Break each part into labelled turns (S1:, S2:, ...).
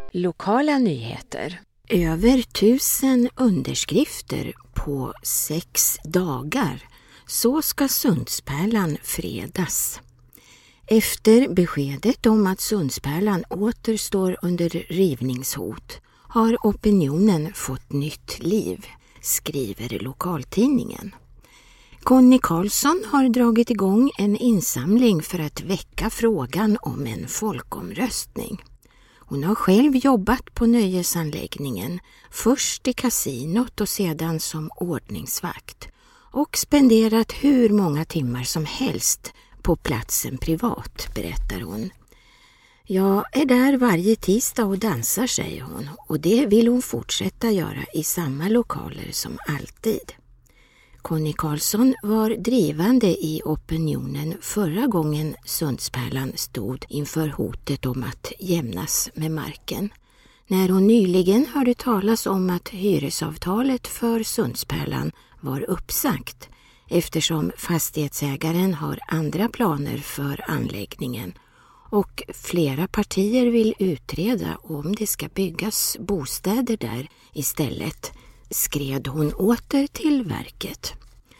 S1: Lokala nyheter.
S2: Över 1000 underskrifter på 6 dagar. Så ska Sundspärlan fredas. Efter beskedet om att Sundspärlan åter står under rivningshot har opinionen fått nytt liv, skriver lokaltidningen. Conny Karlsson har dragit igång en insamling för att väcka frågan om en folkomröstning. Hon har själv jobbat på nöjesanläggningen, först i kasinot och sedan som ordningsvakt, och spenderat hur många timmar som helst på platsen privat, berättar hon. Jag är där varje tisdag och dansar, säger hon, och det vill hon fortsätta göra i samma lokaler som alltid. Conny Karlsson var drivande i opinionen förra gången Sundspärlan stod inför hotet om att jämnas med marken. När hon nyligen hörde talas om att hyresavtalet för Sundspärlan var uppsagt eftersom fastighetsägaren har andra planer för anläggningen och flera partier vill utreda om det ska byggas bostäder där istället, skred hon åter till verket.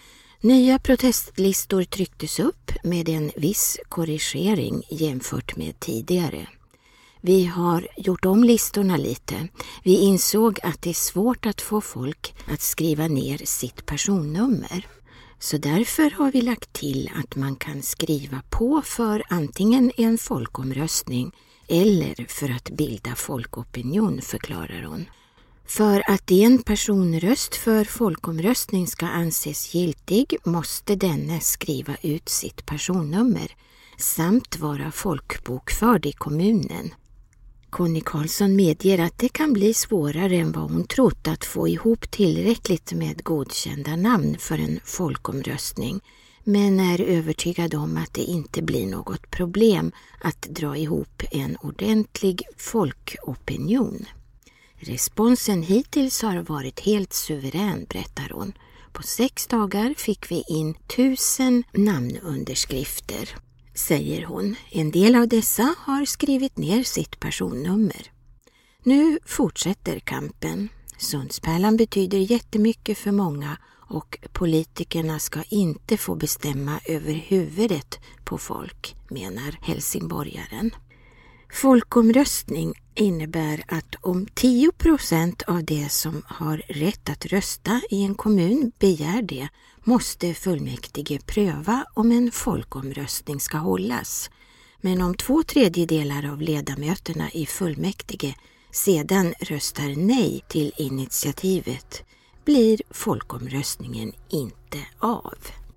S2: Nya protestlistor trycktes upp med en viss korrigering jämfört med tidigare. Vi har gjort om listorna lite. Vi insåg att det är svårt att få folk att skriva ner sitt personnummer. Så därför har vi lagt till att man kan skriva på för antingen en folkomröstning eller för att bilda folkopinion, förklarar hon. För att en personröst för folkomröstning ska anses giltig måste denne skriva ut sitt personnummer samt vara folkbokförd i kommunen. Conny Karlsson medger att det kan bli svårare än vad hon trott att få ihop tillräckligt med godkända namn för en folkomröstning, men är övertygad om att det inte blir något problem att dra ihop en ordentlig folkopinion. Responsen hittills har varit helt suverän, berättar hon. På 6 dagar fick vi in 1000 namnunderskrifter, säger hon. En del av dessa har skrivit ner sitt personnummer. Nu fortsätter kampen. Sundspärlan betyder jättemycket för många och politikerna ska inte få bestämma över huvudet på folk, menar helsingborgaren. Folkomröstning innebär att om 10% av det som har rätt att rösta i en kommun begär det, måste fullmäktige pröva om en folkomröstning ska hållas. Men om 2/3 av ledamöterna i fullmäktige sedan röstar nej till initiativet blir folkomröstningen inte av.